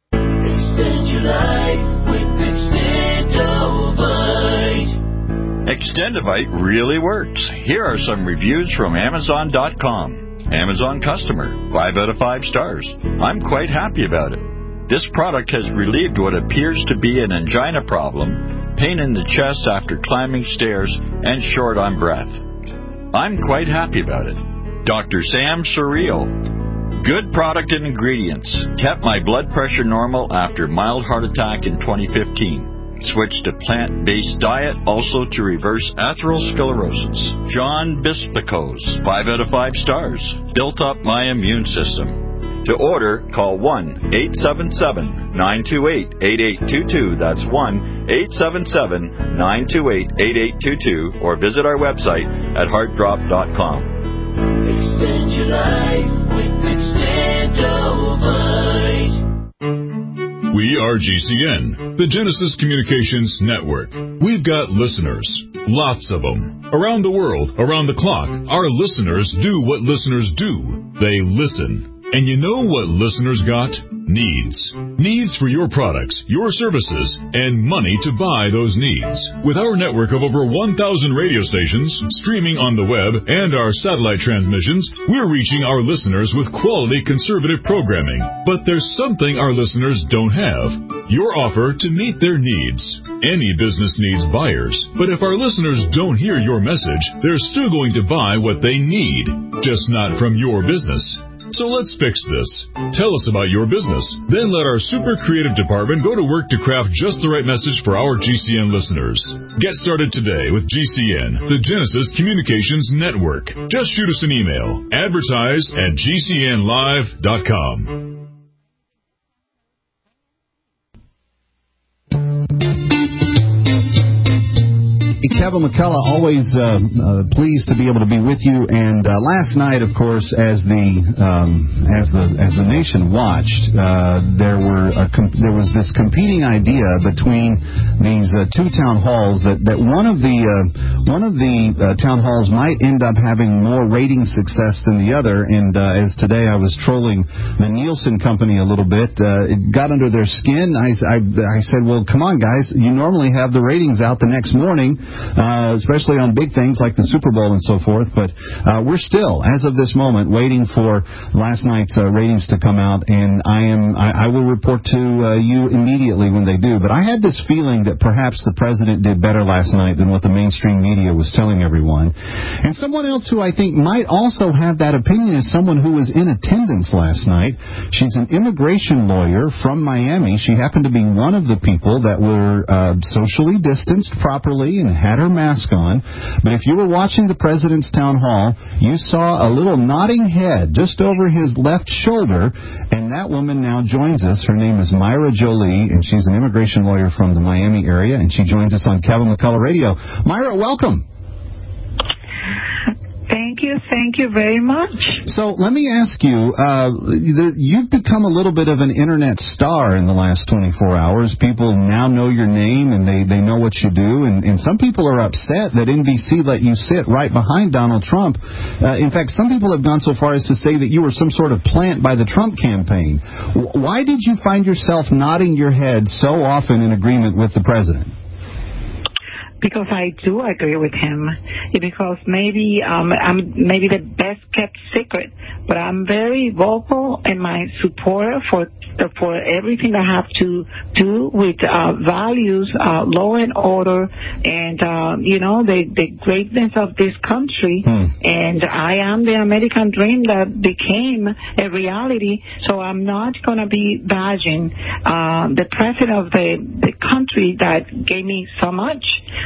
[SPEAKER 2] Extend your life with Extendovite.
[SPEAKER 21] Extendovite really works. Here are some reviews from Amazon dot com. Amazon customer, five out of five stars. I'm quite happy about it. This product has relieved what appears to be an angina problem, pain in the chest after climbing stairs, and short on breath. I'm quite happy about it. Doctor Sam Surreal. Good product and ingredients. Kept my blood pressure normal after mild heart attack in twenty fifteen. Switched to plant-based diet, also to reverse atherosclerosis. John Bispicos, five out of five stars. Built up my immune system. To order, call one eight seven seven, nine two eight, eight eight two two. That's one eight seven seven, nine two eight, eight eight two two. Or visit our website at heart drop dot com.
[SPEAKER 2] Extend your life with Extendovite.
[SPEAKER 19] We are G C N, the Genesis Communications Network. We've got listeners, lots of them. Around the world, around the clock, our listeners do what listeners do. They listen. And you know what listeners got? Needs. Needs for your products, your services, and money to buy those needs. With our network of over one thousand radio stations, streaming on the web, and our satellite transmissions, we're reaching our listeners with quality conservative programming. But there's something our listeners don't have. Your offer to meet their needs. Any business needs buyers, but if our listeners don't hear your message, they're still going to buy what they need, just not from your business. So let's fix this. Tell us about your business. Then let our super creative department go to work to craft just the right message for our G C N listeners. Get started today with G C N, the Genesis Communications Network. Just shoot us an email. Advertise at G C N live dot com.
[SPEAKER 6] Kevin McCullough, always uh, uh, pleased to be able to be with you. And uh, last night, of course, as the um, as the as the nation watched, uh, there were a com- there was this competing idea between these uh, two town halls that, that one of the uh, one of the uh, town halls might end up having more rating success than the other. And uh, as today I was trolling the Nielsen company a little bit, uh, it got under their skin. I, I I said, well, come on, guys, you normally have the ratings out the next morning. uh, especially on big things like the Super Bowl and so forth. But uh, we're still, as of this moment, waiting for last night's uh, ratings to come out, and I am I, I will report to uh, you immediately when they do. But I had this feeling that perhaps the president did better last night than what the mainstream media was telling everyone. And someone else who I think might also have that opinion is someone who was in attendance last night. She's an immigration lawyer from Miami. She happened to be one of the people that were uh, socially distanced properly and had her mask on. But if you were watching the president's town hall, you saw a little nodding head just over his left shoulder, and that woman now joins us. Her name is Myra Jolie, and she's an immigration lawyer from the Miami area, and she joins us on Kevin McCullough Radio. Myra, welcome.
[SPEAKER 5] Thank you. Thank you very much.
[SPEAKER 6] So let me ask you, uh, you've become a little bit of an internet star in the last twenty-four hours. People now know your name, and they, they know what you do. And, and some people are upset that N B C let you sit right behind Donald Trump. Uh, in fact, some people have gone so far as to say that you were some sort of plant by the Trump campaign. Why did you find yourself nodding your head so often in agreement with the president?
[SPEAKER 5] Because I do agree with him. Because maybe um, I'm maybe the best kept secret, but I'm very vocal in my support for for everything I have to do with uh, values, uh, law and order, and uh, you know the the greatness of this country. Hmm. And I am the American dream that became a reality. So I'm not going to be badging uh, the president of the the country that gave me so much.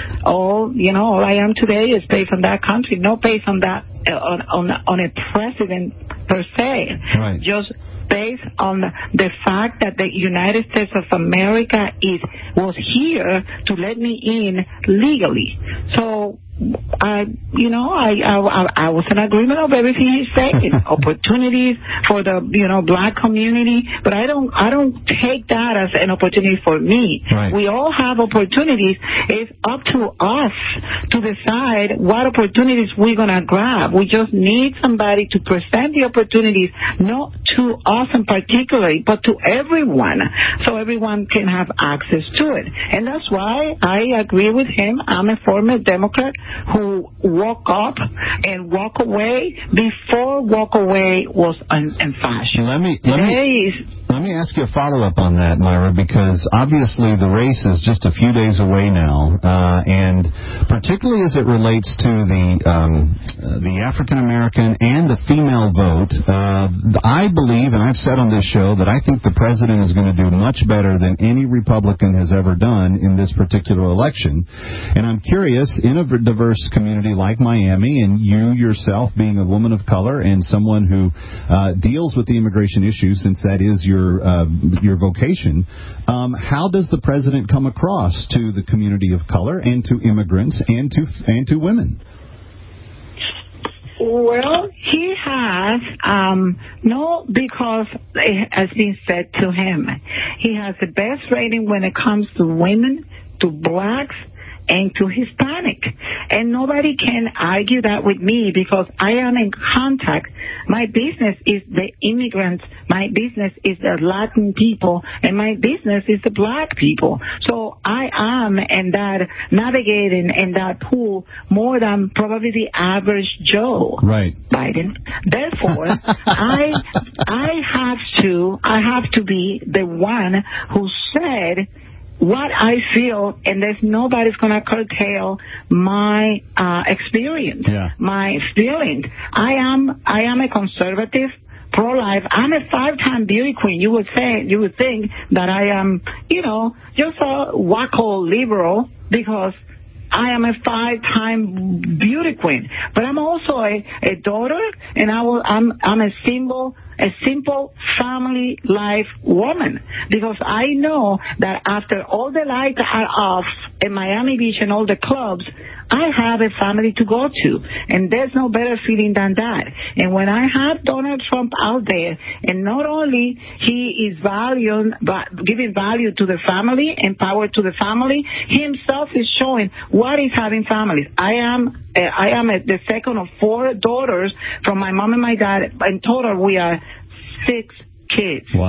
[SPEAKER 5] All you know, all I am today is based on that country, not based on that uh, on on on a president per se.
[SPEAKER 6] Right.
[SPEAKER 5] Just based on the fact that the United States of America is was here to let me in legally. So. I, you know, I, I, I was in agreement of everything he's saying. Opportunities for the, you know, black community, but I don't, I don't take that as an opportunity for me.
[SPEAKER 6] Right.
[SPEAKER 5] We all have opportunities. It's up to us to decide what opportunities we're gonna grab. We just need somebody to present the opportunities, not to us in particular, but to everyone, so everyone can have access to it. And that's why I agree with him. I'm a former Democrat who walk up and walk away before walk away was in, in fashion.
[SPEAKER 6] Let me let me, let me ask you a follow-up on that, Myra, because obviously the race is just a few days away now, uh, and particularly as it relates to the um, uh, the African-American and the female vote, uh, I believe, and I've said on this show, that I think the president is going to do much better than any Republican has ever done in this particular election. And I'm curious, in a diverse community like Miami, and you yourself being a woman of color and someone who uh, deals with the immigration issue, since that is your uh, your vocation, um, how does the president come across to the community of color and to immigrants and to and to women?
[SPEAKER 5] Well, he has, um, no, because it has been said to him, he has the best rating when it comes to women, to blacks, and to Hispanic. And nobody can argue that with me because I am in contact. My business is the immigrants. My business is the Latin people. And my business is the black people. So I am in that navigating in that pool more than probably the average Joe
[SPEAKER 6] right.
[SPEAKER 5] Biden. Therefore, I I have to I have to be the one who said what I feel, and there's nobody's going to curtail my uh, experience,
[SPEAKER 6] yeah.
[SPEAKER 5] my feelings. I am I am a conservative, pro-life. I'm a five-time beauty queen. You would say you would think that I am, you know, just a wacko liberal because I am a five-time beauty queen. But I'm also a, a daughter, and I will, I'm I'm a symbol. A simple family life woman, because I know that after all the lights are off in Miami Beach and all the clubs, I have a family to go to, and there's no better feeling than that. And when I have Donald Trump out there, and not only he is valuing, giving value to the family and power to the family, he himself is showing what is having families. I am I am the second of four daughters from my mom and my dad. In total, we are six kids.
[SPEAKER 6] Wow.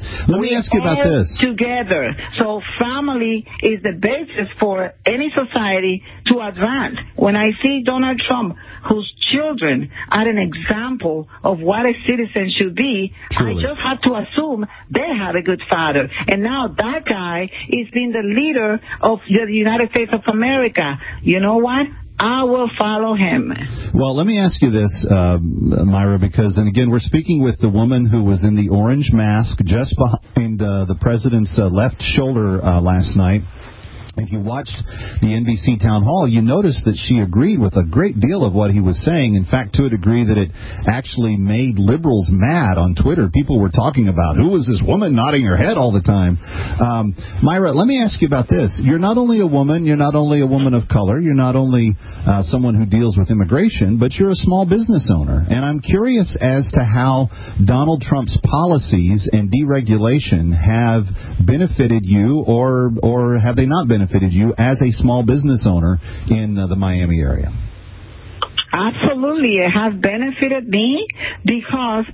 [SPEAKER 6] Let me
[SPEAKER 5] we
[SPEAKER 6] ask you about
[SPEAKER 5] are
[SPEAKER 6] this.
[SPEAKER 5] Together. So family is the basis for any society to advance. When I see Donald Trump, whose children are an example of what a citizen should be, Truly. I just have to assume they have a good father. And now that guy is being the leader of the United States of America. You know what? I will follow him.
[SPEAKER 6] Well, let me ask you this, uh, Myra, because, and again, we're speaking with the woman who was in the orange mask just behind uh, the president's uh, left shoulder uh, last night. If you watched the N B C town hall, you noticed that she agreed with a great deal of what he was saying. In fact, to a degree that it actually made liberals mad on Twitter. People were talking about, who was this woman nodding her head all the time? Um, Myra, let me ask you about this. You're not only a woman, you're not only a woman of color, you're not only uh, someone who deals with immigration, but you're a small business owner. And I'm curious as to how Donald Trump's policies and deregulation have benefited you, or or have they not benefited benefited you as a small business owner in uh, the Miami area?
[SPEAKER 5] Absolutely. It has benefited me because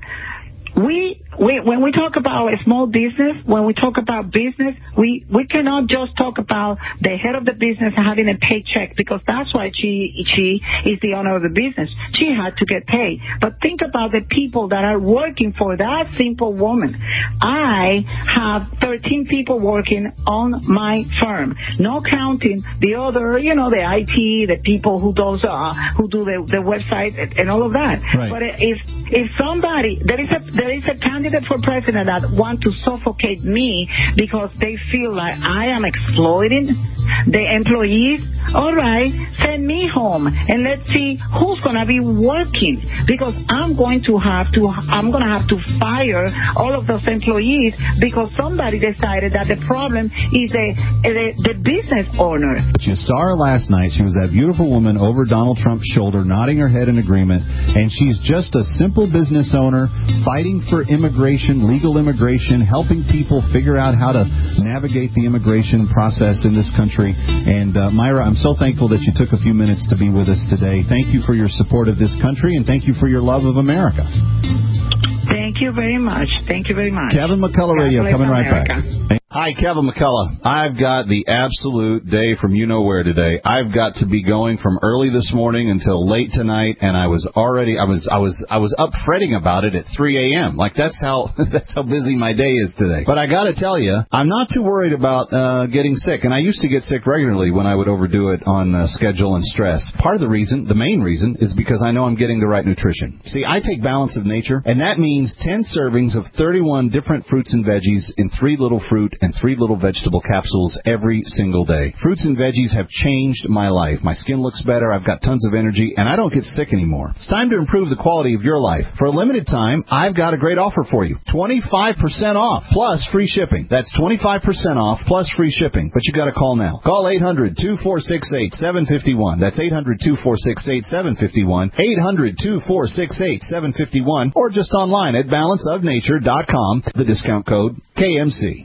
[SPEAKER 5] we, we when we talk about a small business, when we talk about business, we, we cannot just talk about the head of the business having a paycheck, because that's why she she is the owner of the business. She had to get paid. But think about the people that are working for that simple woman. I have thirteen people working on my firm, no counting the other, you know, the I T, the people who does uh, who do the, the website and all of that.
[SPEAKER 6] Right.
[SPEAKER 5] But if if somebody there is a there is a candidate for president that want to suffocate me because they feel like I am exploiting the employees, all right, send me home and let's see who's gonna be working, because I'm going to have to I'm gonna have to fire all of those employees because somebody decided that the problem is the the, the business owner.
[SPEAKER 6] You saw her last night. She was that beautiful woman over Donald Trump's shoulder, nodding her head in agreement, and she's just a simple business owner fighting for immigration, legal immigration, helping people figure out how to navigate the immigration process in this country. And uh, Myra, I'm so thankful that you took a few minutes to be with us today. Thank you for your support of this country, and thank you for your love of America.
[SPEAKER 5] Thank you very much. Thank you very much.
[SPEAKER 6] Kevin McCullough Radio, coming right
[SPEAKER 5] America.
[SPEAKER 6] back. Hi, Kevin McCullough. I've got the absolute day from you-know-where today. I've got to be going from early this morning until late tonight, and I was already, I was, I was, I was up fretting about it at three a.m. Like, that's how, that's how busy my day is today. But I gotta tell you, I'm not too worried about, uh, getting sick. And I used to get sick regularly when I would overdo it on uh, schedule and stress. Part of the reason, the main reason, is because I know I'm getting the right nutrition. See, I take Balance of Nature, and that means ten servings of thirty-one different fruits and veggies in three little fruit and three little vegetable capsules every single day. Fruits and veggies have changed my life. My skin looks better, I've got tons of energy, and I don't get sick anymore. It's time to improve the quality of your life. For a limited time, I've got a great offer for you. twenty-five percent off, plus free shipping. That's twenty-five percent off, plus free shipping. But you got to call now. Call eight hundred, two four six eight, seven five one. That's eight hundred, two four six eight, seven five one. eight hundred, two four six eight, seven five one. Or just online at balance of nature dot com. The discount code K M C.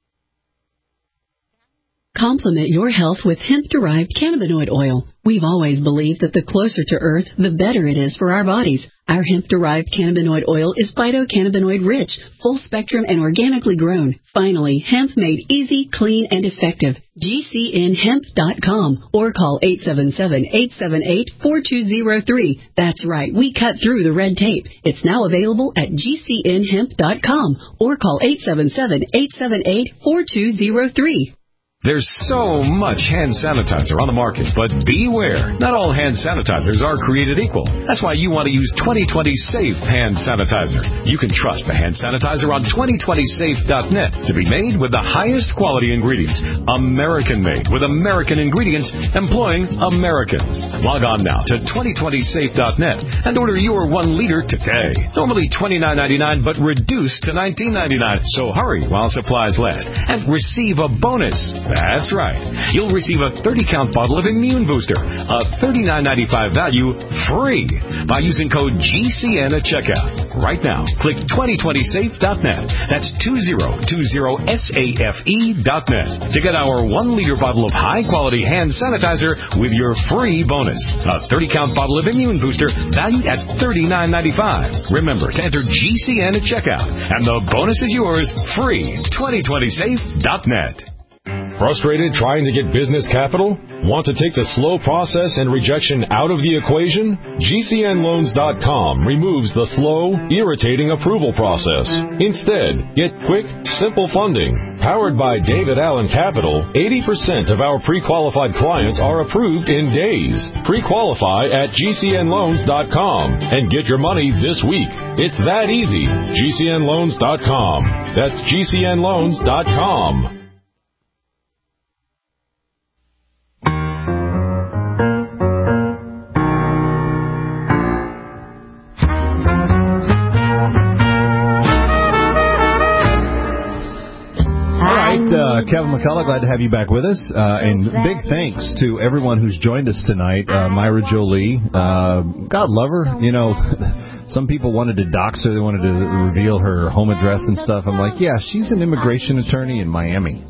[SPEAKER 4] Complement your health with hemp-derived cannabinoid oil. We've always believed that the closer to Earth, the better it is for our bodies. Our hemp-derived cannabinoid oil is phytocannabinoid-rich, full-spectrum, and organically grown. Finally, hemp made easy, clean, and effective. G C N hemp dot com or call eight seven seven, eight seven eight, four two zero three. That's right, we cut through the red tape. It's now available at G C N hemp dot com or call eight seven seven, eight seven eight, four two zero three.
[SPEAKER 18] There's so much hand sanitizer on the market, but beware. Not all hand sanitizers are created equal. That's why you want to use twenty twenty Safe Hand Sanitizer. You can trust the hand sanitizer on twenty twenty safe dot net to be made with the highest quality ingredients. American-made with American ingredients employing Americans. Log on now to twenty twenty safe dot net and order your one liter today. Normally twenty-nine ninety-nine, but reduced to nineteen ninety-nine. So hurry while supplies last and receive a bonus.
[SPEAKER 3] That's right. You'll receive a thirty count bottle of Immune Booster, a thirty-nine ninety-five value, free by using code G C N at checkout. Right now, click twenty twenty safe dot net. That's two zero two zero safe dot net to get our one liter bottle of high-quality hand sanitizer with your free bonus. A thirty count bottle of Immune Booster valued at thirty-nine ninety-five. Remember to enter G C N at checkout, and the bonus is yours free. twenty twenty safe dot net.
[SPEAKER 22] Frustrated trying to get business capital? Want to take the slow process and rejection out of the equation? G C N loans dot com removes the slow, irritating approval process. Instead, get quick, simple funding. Powered by David Allen Capital, eighty percent of our pre-qualified clients are approved in days. Pre-qualify at G C N loans dot com and get your money this week. It's that easy. G C N loans dot com. That's G C N loans dot com.
[SPEAKER 6] Uh, Kevin McCullough, glad to have you back with us. Uh, and big thanks to everyone who's joined us tonight. Uh, Myra Jolie, uh, God love her. You know, some people wanted to dox her. They wanted to reveal her home address and stuff. I'm like, yeah, she's an immigration attorney in Miami.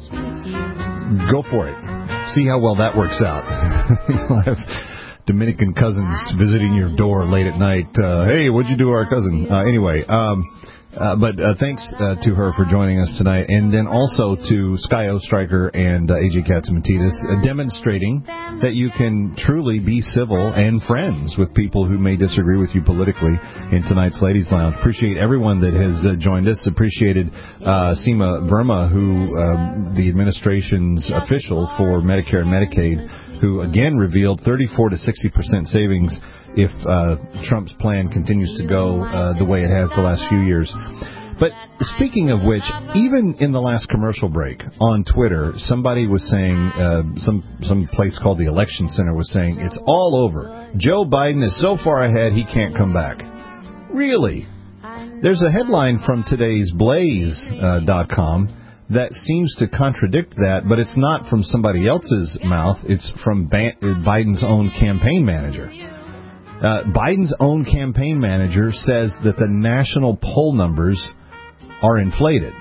[SPEAKER 6] Go for it. See how well that works out. You'll have Dominican cousins visiting your door late at night. Uh, hey, what'd you do to our cousin? Uh, anyway, um... Uh, but uh, thanks uh, to her for joining us tonight, and then also to Sky Ostriker and uh, A J Katsimantidis, uh, demonstrating that you can truly be civil and friends with people who may disagree with you politically in tonight's Ladies Lounge. Appreciate everyone that has uh, joined us. Appreciated uh, Seema Verma, who uh, the administration's official for Medicare and Medicaid, who again revealed thirty-four to sixty percent savings if uh, Trump's plan continues to go uh, the way it has the last few years. But speaking of which, even in the last commercial break on Twitter, somebody was saying, uh, some some place called the Election Center was saying, it's all over. Joe Biden is so far ahead, he can't come back. Really? There's a headline from today's Blaze dot com uh, that seems to contradict that, but it's not from somebody else's mouth. It's from ba- Biden's own campaign manager. Uh, Biden's own campaign manager says that the national poll numbers are inflated.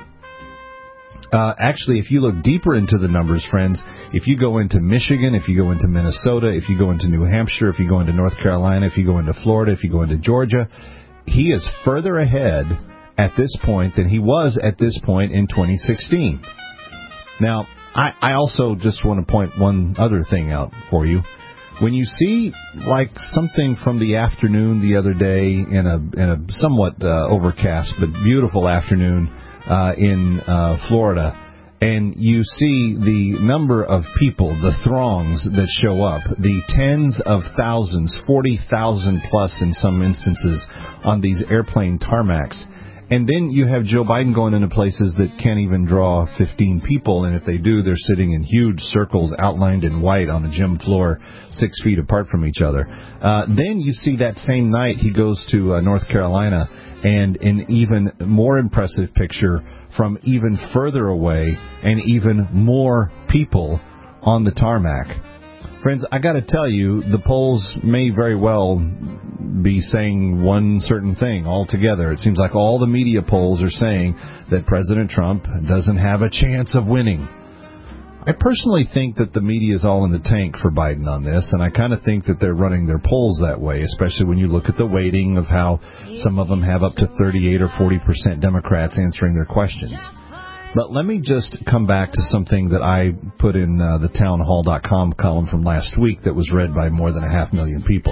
[SPEAKER 6] Uh, actually, if you look deeper into the numbers, friends, if you go into Michigan, if you go into Minnesota, if you go into New Hampshire, if you go into North Carolina, if you go into Florida, if you go into Georgia, he is further ahead at this point than he was at this point in twenty sixteen. Now, I, I also just want to point one other thing out for you. When you see, like, something from the afternoon the other day in a in a somewhat uh, overcast but beautiful afternoon uh, in uh, Florida, and you see the number of people, the throngs that show up, the tens of thousands, forty thousand plus in some instances, on these airplane tarmacs, and then you have Joe Biden going into places that can't even draw fifteen people, and if they do, they're sitting in huge circles outlined in white on a gym floor six feet apart from each other. Uh, then you see that same night he goes to uh, North Carolina, and an even more impressive picture from even further away and even more people on the tarmac. Friends, I got to tell you, the polls may very well be saying one certain thing altogether. It seems like all the media polls are saying that President Trump doesn't have a chance of winning. I personally think that the media is all in the tank for Biden on this, and I kind of think that they're running their polls that way, especially when you look at the weighting of how some of them have up to thirty-eight or forty percent Democrats answering their questions. But let me just come back to something that I put in uh, the town hall dot com column from last week that was read by more than a half million people.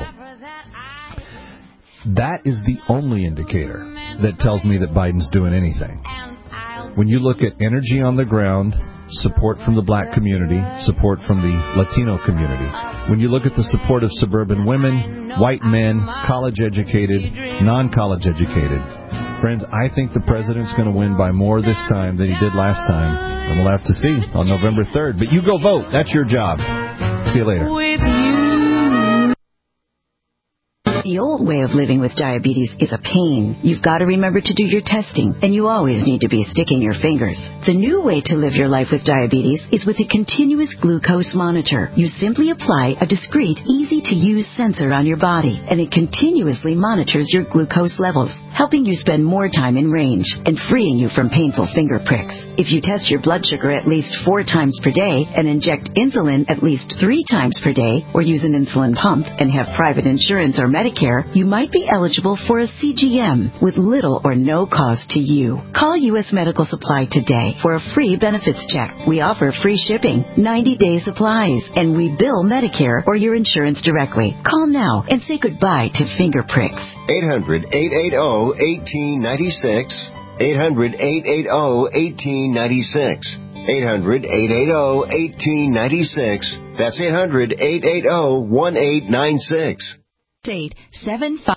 [SPEAKER 6] That is the only indicator that tells me that Biden's doing anything. When you look at energy on the ground, support from the black community, support from the Latino community, when you look at the support of suburban women, white men, college-educated, non-college educated, friends, I think the president's going to win by more this time than he did last time. And we'll have to see on November third. But you go vote. That's your job. See you later.
[SPEAKER 9] The old way of living with diabetes is a pain. You've got to remember to do your testing, and you always need to be sticking your fingers. The new way to live your life with diabetes is with a continuous glucose monitor. You simply apply a discreet, easy-to-use sensor on your body, and it continuously monitors your glucose levels, helping you spend more time in range and freeing you from painful finger pricks. If you test your blood sugar at least four times per day and inject insulin at least three times per day, or use an insulin pump and have private insurance or Medicare, you might be eligible for a C G M with little or no cost to you. Call U S Medical Supply today for a free benefits check. We offer free shipping, ninety-day supplies, and we bill Medicare or your insurance directly. Call now and say goodbye to finger pricks.
[SPEAKER 16] eight hundred, eight eight zero, one eight nine six. eight hundred, eight eight zero, one eight nine six. eight hundred, eight eight zero, one eight nine six. That's eight hundred, eight eight zero, one eight nine six.
[SPEAKER 9] Eight seven five